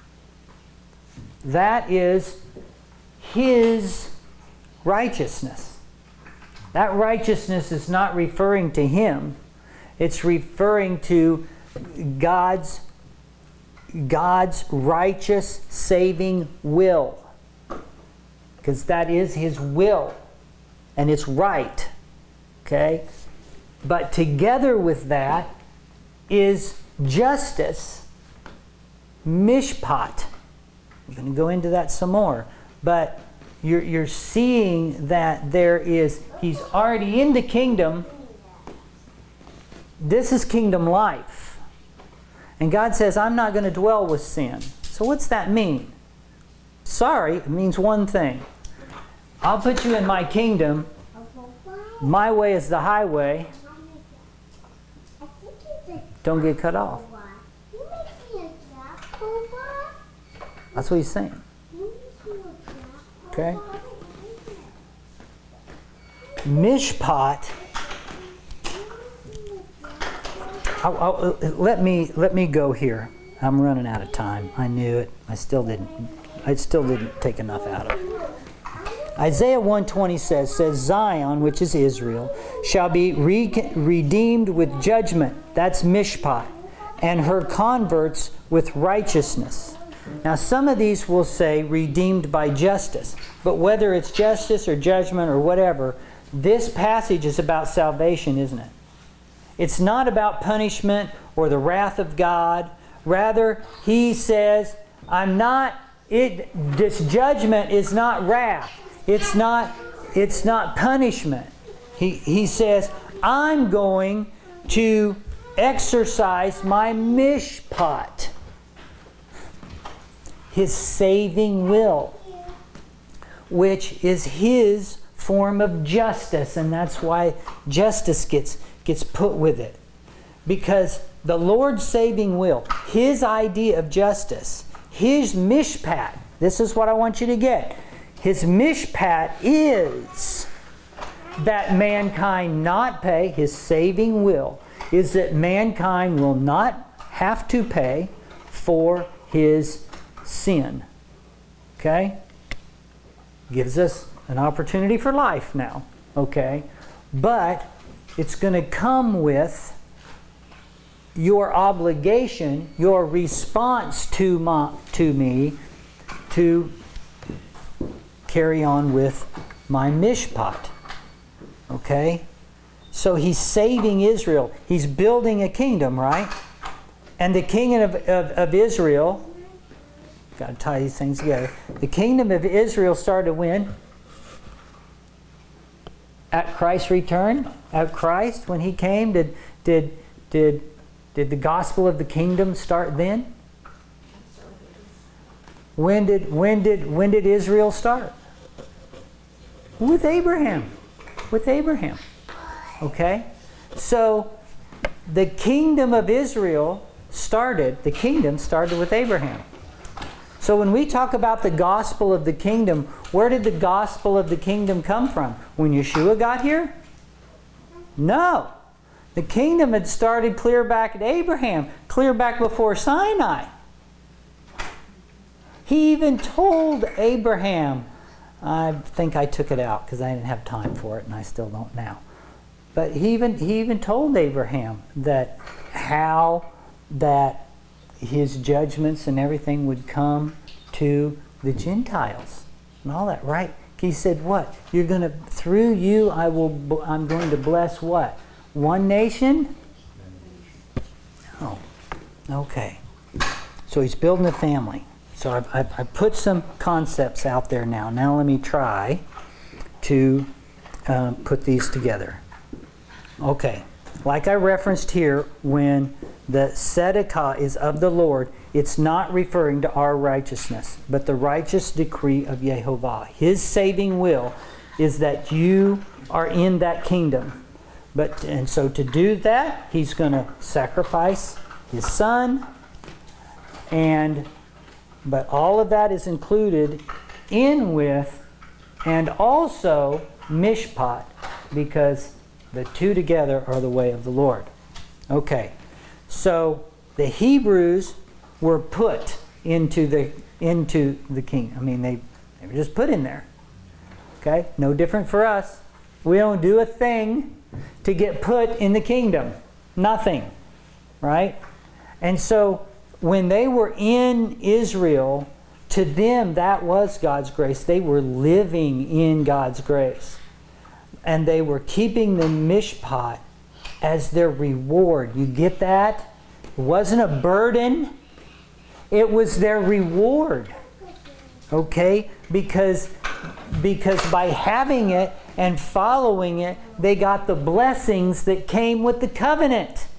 That is his righteousness. That righteousness is not referring to him. It's referring to God's, God's righteous saving will. Because that is his will. And it's right. Okay? But together with that is justice, mishpat. I'm going to go into that some more. But you're, you're seeing that there is, he's already in the kingdom. This is kingdom life. And God says, I'm not going to dwell with sin. So what's that mean? Sorry, it means one thing. I'll put you in my kingdom. My way is the highway. Don't get cut off. That's what he's saying. Okay? Mishpat. I'll, I'll, let me let me go here. I'm running out of time. I knew it. I still didn't. I still didn't take enough out of it. Isaiah one twenty says, says Zion, which is Israel, shall be re- redeemed with judgment. That's mishpat. And her converts with righteousness. Now some of these will say redeemed by justice. But whether it's justice or judgment or whatever, this passage is about salvation, isn't it? It's not about punishment or the wrath of God. Rather, he says, I'm not, it, this judgment is not wrath. It's not, it's not punishment. He, he says, I'm going to exercise my mishpat, his saving will, which is his form of justice. And that's why justice gets, gets put with it. Because the Lord's saving will, his idea of justice, his mishpat, this is what I want you to get. His mishpat is that mankind not pay, his saving will is that mankind will not have to pay for his sin. Okay? Gives us an opportunity for life now. Okay? But it's going to come with your obligation, your response to my, to me to carry on with my mishpat. Okay? So he's saving Israel. He's building a kingdom, right? And the kingdom of, of, of Israel, got to tie these things together. The kingdom of Israel started when? At Christ's return? At Christ, when he came, did, did, did, did the gospel of the kingdom start then? When did, when did, when did Israel start? With Abraham. With Abraham. Okay? So, the kingdom of Israel started, the kingdom started with Abraham. So when we talk about the gospel of the kingdom, where did the gospel of the kingdom come from? When Yeshua got here? No. The kingdom had started clear back at Abraham, clear back before Sinai. He even told Abraham, I think I took it out because I didn't have time for it and I still don't now. But he even, he even told Abraham that how that his judgments and everything would come to the Gentiles and all that, right? He said, what? You're going to, through you, I will, I'm going to bless what? One nation? Oh, okay. So he's building a family. So I've, I've, I've put some concepts out there now. Now let me try to um, put these together. Okay. Like I referenced here, when the tzedakah is of the Lord, it's not referring to our righteousness, but the righteous decree of Yehovah. His saving will is that you are in that kingdom. But and so to do that, he's going to sacrifice his son, and but all of that is included in with, and also mishpat, because the two together are the way of the Lord. Okay, so the Hebrews were put into the into the king. I mean, they, they were just put in there. Okay, no different for us. We don't do a thing to get put in the kingdom. Nothing, right? And so when they were in Israel, to them that was God's grace. They were living in God's grace. And they were keeping the mishpat as their reward. You get that? It wasn't a burden. It was their reward. Okay? Because, because by having it and following it, they got the blessings that came with the covenant.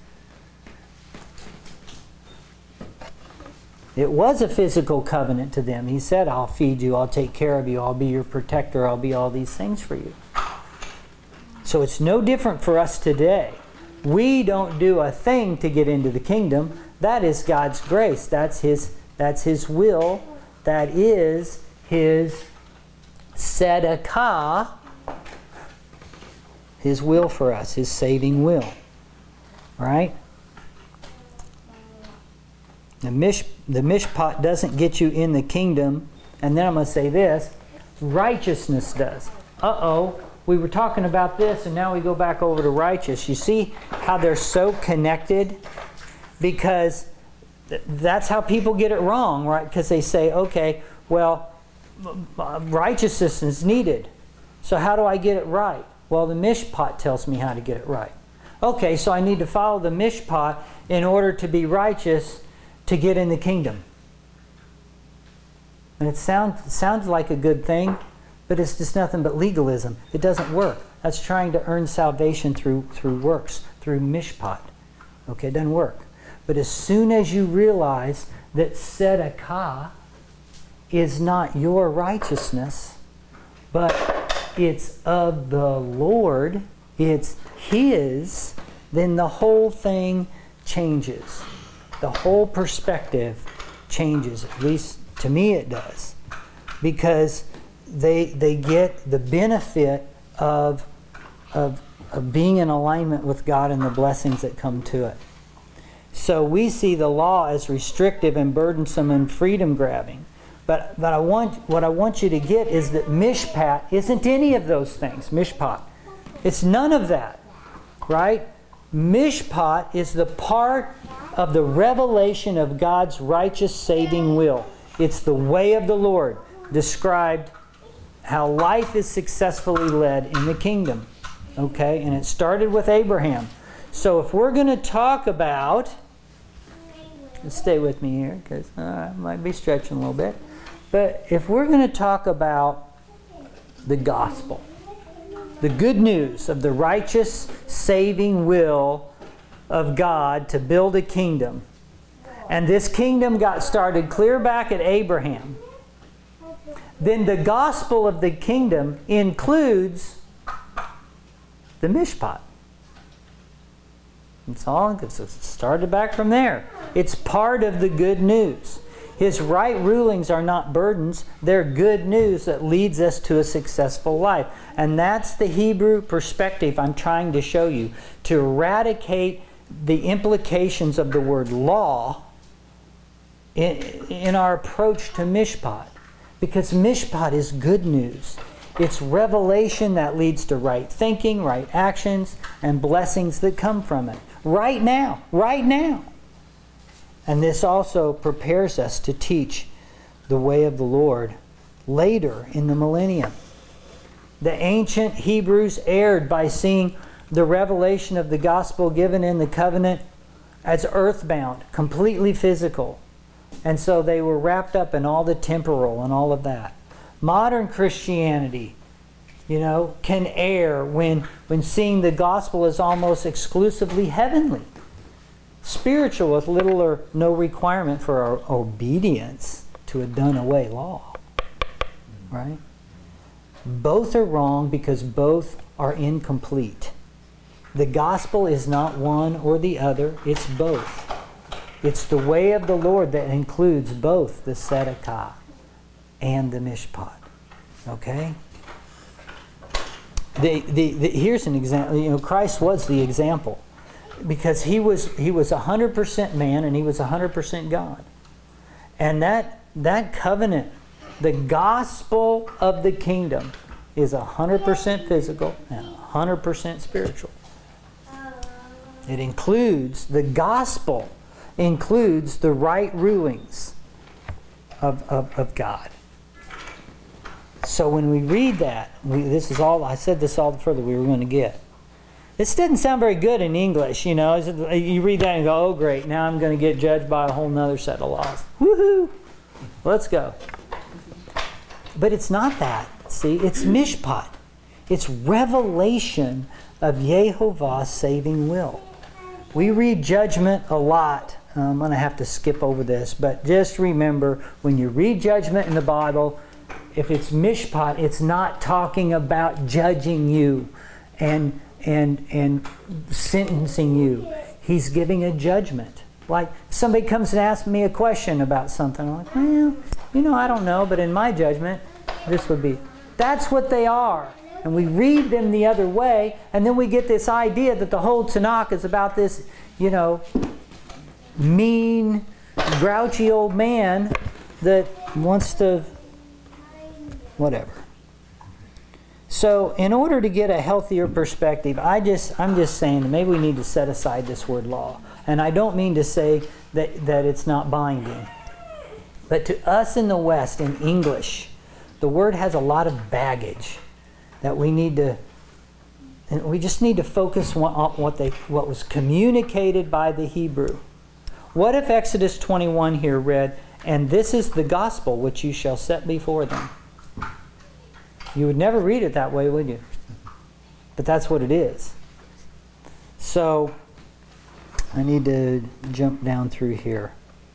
It was a physical covenant to them. He said, I'll feed you, I'll take care of you, I'll be your protector, I'll be all these things for you. So it's no different for us today. We don't do a thing to get into the kingdom. That is God's grace. That's His, that's His will. That is His tzedakah, His will for us, His saving will. Right? The, mish, the mishpat doesn't get you in the kingdom. And then I'm going to say this. Righteousness does. Uh-oh. We were talking about this, and now we go back over to righteous. You see how they're so connected? Because th- that's how people get it wrong, right? Because they say, okay, well, righteousness is needed. So how do I get it right? Well, the mishpat tells me how to get it right. Okay, so I need to follow the mishpat in order to be righteous to get in the kingdom. And it, sound, it sounds like a good thing, but it's just nothing but legalism. It doesn't work. That's trying to earn salvation through, through works, through mishpat. Okay, it doesn't work. But as soon as you realize that tzedakah is not your righteousness, but it's of the Lord, it's His, then the whole thing changes. The whole perspective changes. At least to me it does. Because they they get the benefit of, of, of being in alignment with God and the blessings that come to it. So we see the law as restrictive and burdensome and freedom grabbing. But but I want what I want you to get is that mishpat isn't any of those things. Mishpat. It's none of that. Right? Mishpat is the part of the revelation of God's righteous saving will. It's the way of the Lord, described how life is successfully led in the kingdom. Okay, and it started with Abraham. So if we're going to talk about, stay with me here because uh, I might be stretching a little bit, but if we're going to talk about the gospel, the good news of the righteous saving will of God to build a kingdom, and this kingdom got started clear back at Abraham, then the gospel of the kingdom includes the mishpat. It's all, it started back from there. It's part of the good news. His right rulings are not burdens. They're good news that leads us to a successful life. And that's the Hebrew perspective I'm trying to show you. To eradicate the implications of the word law in, in our approach to mishpat. Because mishpat is good news. It's revelation that leads to right thinking, right actions, and blessings that come from it. Right now. Right now. And this also prepares us to teach the way of the Lord later in the millennium. The ancient Hebrews erred by seeing the revelation of the gospel given in the covenant as earthbound, completely physical. And so they were wrapped up in all the temporal and all of that. Modern Christianity, you know, can err when, when seeing the gospel as almost exclusively heavenly. Spiritual with little or no requirement for our obedience to a done-away law. Right? Both are wrong because both are incomplete. The gospel is not one or the other, it's both. It's the way of the Lord that includes both the tzedakah and the mishpat. Okay? The, the, the, here's an example. You know, Christ was the example. Because he was he was one hundred percent man and he was one hundred percent God. And that that covenant, the gospel of the kingdom, is one hundred percent physical and one hundred percent spiritual. It includes, the gospel includes the right rulings of, of, of God. So when we read that, we, this is all, I said this all the further we were going to get. This doesn't sound very good in English, you know. You read that and go, oh great, now I'm going to get judged by a whole nother set of laws. Woohoo! Let's go. But it's not that. See, it's mishpat. It's revelation of Yehovah's saving will. We read judgment a lot. I'm going to have to skip over this, but just remember, when you read judgment in the Bible, if it's mishpat, it's not talking about judging you and and and sentencing you. He's giving a judgment. Like somebody comes and asks me a question about something, I'm like, well, you know, I don't know, but in my judgment, this would be. That's what they are. And we read them the other way, and then we get this idea that the whole Tanakh is about this, you know, mean, grouchy old man that wants to, whatever. So in order to get a healthier perspective, I just, I'm just saying that maybe we need to set aside this word law. And I don't mean to say that, that it's not binding. But to us in the West, in English, the word has a lot of baggage that we need to, and we just need to focus on what they, what was communicated by the Hebrew. What if Exodus twenty-one here read, and this is the gospel which you shall set before them? You would never read it that way, would you? But that's what it is. So, I need to jump down through here.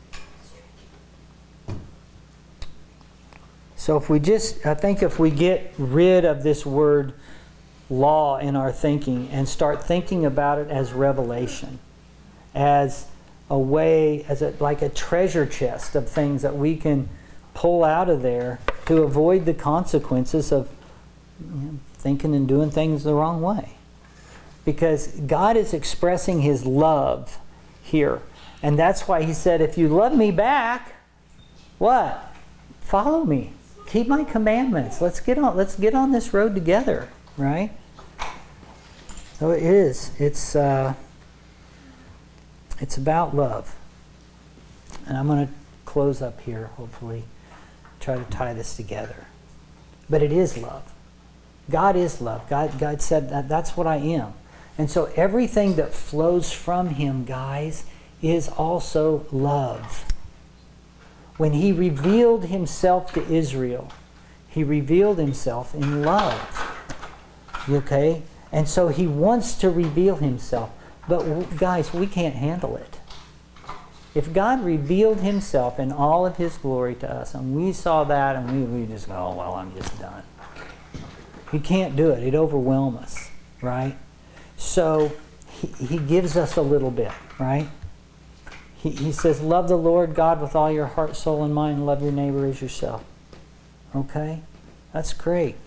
So if we just, I think if we get rid of this word law in our thinking and start thinking about it as revelation, as a way, as a, like a treasure chest of things that we can pull out of there to avoid the consequences of, you know, thinking and doing things the wrong way. Because God is expressing His love here. And that's why He said, if you love me back, what? Follow me. Keep my commandments. Let's get on, let's get on this road together, right? So it is. It's, uh, it's about love. And I'm going to close up here, hopefully. Try to tie this together. But it is love. God is love. God, God said that that's what I am. And so everything that flows from him, guys, is also love. When he revealed himself to Israel, he revealed himself in love. Okay? And so he wants to reveal himself. But guys, we can't handle it. If God revealed himself in all of his glory to us, and we saw that, and we, we just go, oh, well, I'm just done. He can't do it. It'd overwhelm us, right? So he, he gives us a little bit, right? He, he says, love the Lord God with all your heart, soul, and mind, and love your neighbor as yourself. Okay? That's great.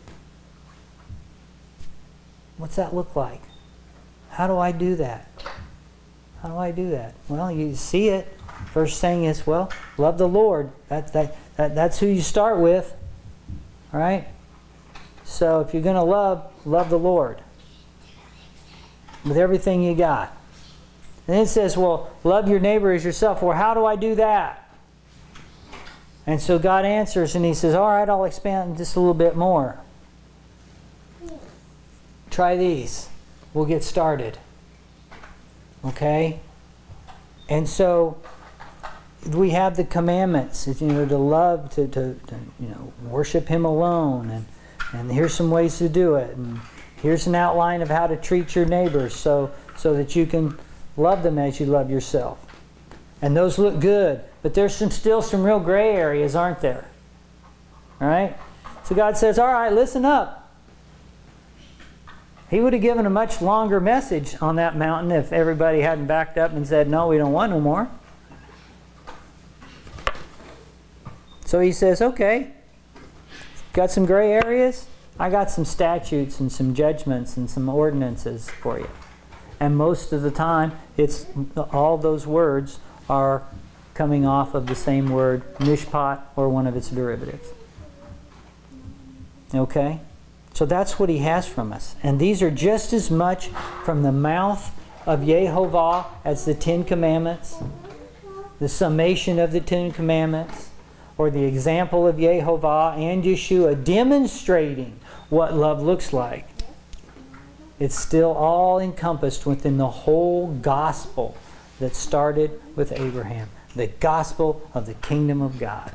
What's that look like? How do I do that? How do I do that? Well, you see it. First thing is, well, love the Lord. That, that, that, that's who you start with. All right? So if you're going to love, love the Lord with everything you got. And then it says, well, love your neighbor as yourself. Well, how do I do that? And so God answers and he says, all right, I'll expand just a little bit more. Try these. We'll get started. Okay? And so we have the commandments, you know, to love, to, to, to you know, worship him alone. And, and here's some ways to do it. And here's an outline of how to treat your neighbors so, so that you can love them as you love yourself. And those look good. But there's some, still some real gray areas, aren't there? All right? So God says, all right, listen up. He would have given a much longer message on that mountain if everybody hadn't backed up and said, no, we don't want no more. So he says, okay, got some gray areas? I got some statutes and some judgments and some ordinances for you. And most of the time, it's all those words are coming off of the same word, mishpat, or one of its derivatives. Okay? So that's what he has from us. And these are just as much from the mouth of Yehovah as the Ten Commandments, the summation of the Ten Commandments, or the example of Yehovah and Yeshua demonstrating what love looks like. It's still all encompassed within the whole gospel that started with Abraham. The gospel of the kingdom of God.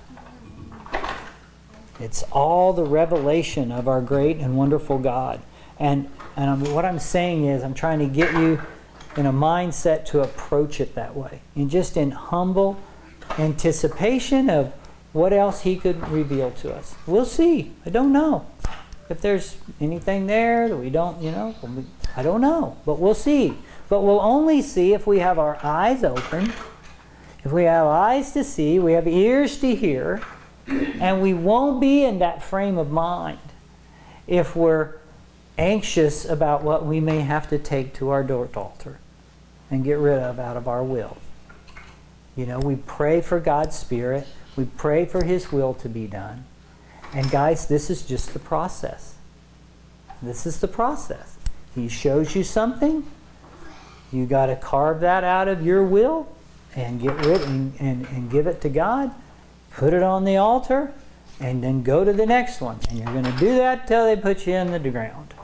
It's all the revelation of our great and wonderful God. And, and I'm, what I'm saying is I'm trying to get you in a mindset to approach it that way. And just in humble anticipation of what else he could reveal to us. We'll see. I don't know. If there's anything there that we don't, you know, I don't know. But we'll see. But we'll only see if we have our eyes open, if we have eyes to see, we have ears to hear, and we won't be in that frame of mind if we're anxious about what we may have to take to our door altar and get rid of out of our will. You know, we pray for God's Spirit. We pray for His will to be done. And guys, this is just the process. This is the process. He shows you something. You got to carve that out of your will and get rid and, and, and give it to God. Put it on the altar, and then go to the next one. And you're going to do that till they put you in the ground.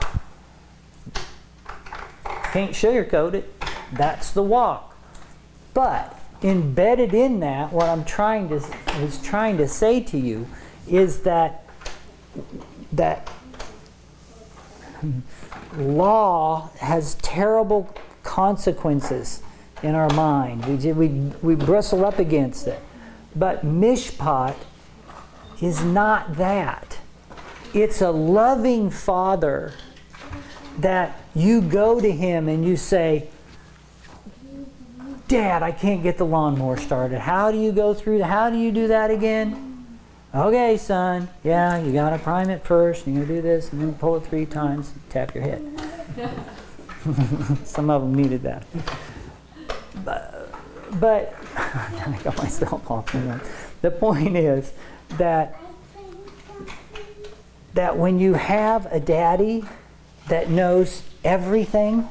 Can't sugarcoat it. That's the walk. But embedded in that, what I'm trying to was trying to say to you is that that law has terrible consequences in our mind. We we we bristle up against it. But mishpat is not that. It's a loving Father that you go to Him and you say, Dad, I can't get the lawnmower started. How do you go through, how do you do that again? Okay, son. Yeah, you got to prime it first. You're going to do this and then pull it three times and tap your head. Some of them needed that. But, but I got myself off. The point is that that when you have a daddy that knows everything,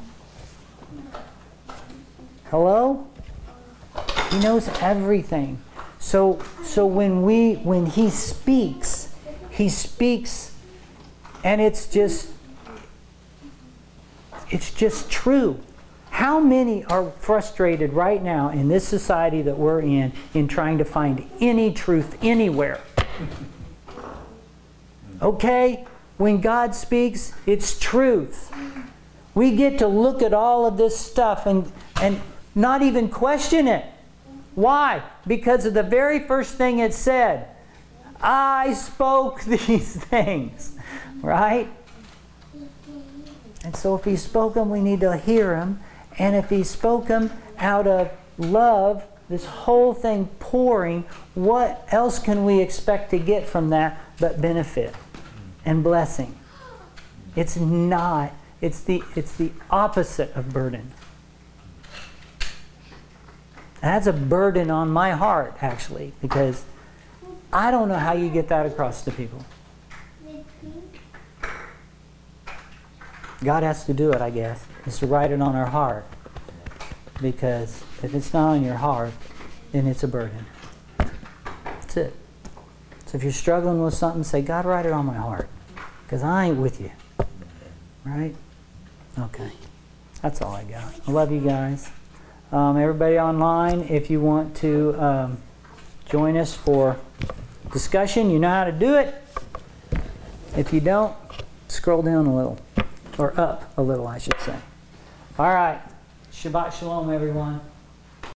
hello? He knows everything. So so when we when he speaks, he speaks and it's just it's just true. How many are frustrated right now in this society that we're in in trying to find any truth anywhere? Okay? When God speaks, it's truth. We get to look at all of this stuff and, and not even question it. Why? Because of the very first thing it said. I spoke these things. Right? And so if He spoke them, we need to hear Him. And if He spoke them out of love, this whole thing pouring, what else can we expect to get from that but benefit and blessing? It's not. It's the, it's the opposite of burden. And that's a burden on my heart, actually, because I don't know how you get that across to people. God has to do it, I guess. Is to write it on our heart. Because if it's not on your heart, then it's a burden. That's it. So if you're struggling with something, say, God, write it on my heart. Because I ain't with you. Right? Okay. That's all I got. I love you guys. Um, everybody online, if you want to um, join us for discussion, you know how to do it. If you don't, scroll down a little. Or up a little, I should say. All right. Shabbat shalom, everyone.